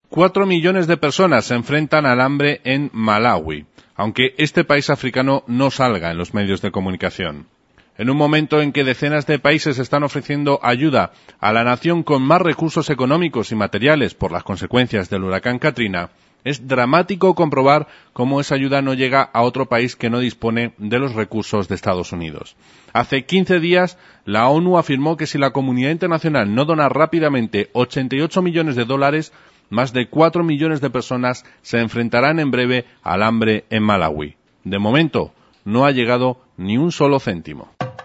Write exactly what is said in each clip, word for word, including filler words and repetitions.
Cuatro millones de personas se enfrentan al hambre en Malawi, aunque este país africano no salga en los medios de comunicación. En un momento en que decenas de países están ofreciendo ayuda a la nación con más recursos económicos y materiales por las consecuencias del huracán Katrina, es dramático comprobar cómo esa ayuda no llega a otro país que no dispone de los recursos de Estados Unidos. Hace quince días, la ONU afirmó que si la comunidad internacional no dona rápidamente ochenta y ocho millones de dólares, más de cuatro millones de personas se enfrentarán en breve al hambre en Malawi. De momento, no ha llegado ni un solo céntimo.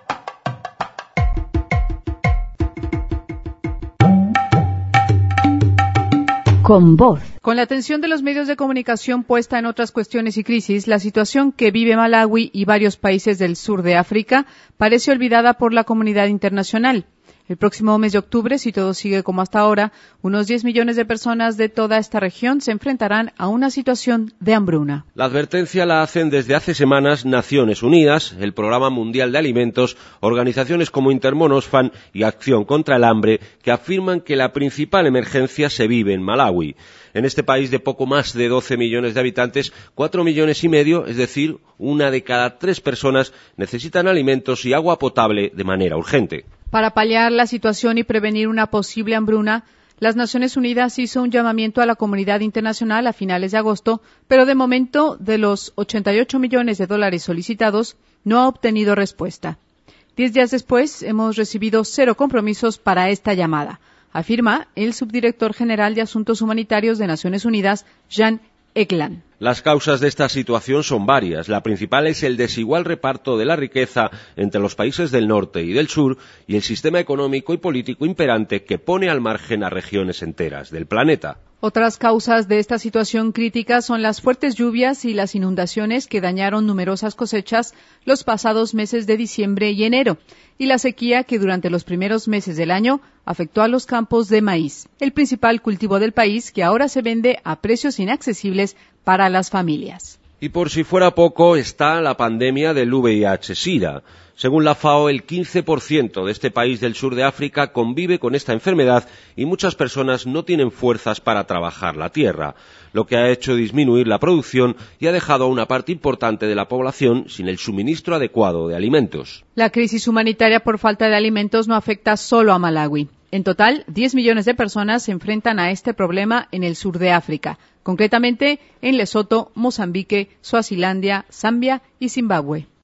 Con voz. Con la atención de los medios de comunicación puesta en otras cuestiones y crisis, la situación que vive Malawi y varios países del sur de África parece olvidada por la comunidad internacional. El próximo mes de octubre, si todo sigue como hasta ahora, unos diez millones de personas de toda esta región se enfrentarán a una situación de hambruna. La advertencia la hacen desde hace semanas Naciones Unidas, el Programa Mundial de Alimentos, organizaciones como Intermonosfan y Acción contra el Hambre, que afirman que la principal emergencia se vive en Malawi. En este país de poco más de doce millones de habitantes, cuatro millones y medio, es decir, una de cada tres personas, necesitan alimentos y agua potable de manera urgente. Para paliar la situación y prevenir una posible hambruna, las Naciones Unidas hizo un llamamiento a la comunidad internacional a finales de agosto, pero de momento, de los ochenta y ocho millones de dólares solicitados, no ha obtenido respuesta. Diez días después, hemos recibido cero compromisos para esta llamada, afirma el subdirector general de Asuntos Humanitarios de Naciones Unidas, Jan Egeland. Las causas de esta situación son varias. La principal es el desigual reparto de la riqueza entre los países del norte y del sur y el sistema económico y político imperante que pone al margen a regiones enteras del planeta. Otras causas de esta situación crítica son las fuertes lluvias y las inundaciones que dañaron numerosas cosechas los pasados meses de diciembre y enero, y la sequía que durante los primeros meses del año afectó a los campos de maíz, el principal cultivo del país que ahora se vende a precios inaccesibles para las familias. Y por si fuera poco, está la pandemia del V I H SIDA. Según la FAO, el quince por ciento de este país del sur de África convive con esta enfermedad y muchas personas no tienen fuerzas para trabajar la tierra, lo que ha hecho disminuir la producción y ha dejado a una parte importante de la población sin el suministro adecuado de alimentos. La crisis humanitaria por falta de alimentos no afecta solo a Malawi. En total, diez millones de personas se enfrentan a este problema en el sur de África, concretamente en Lesoto, Mozambique, Suazilandia, Zambia y Zimbabue.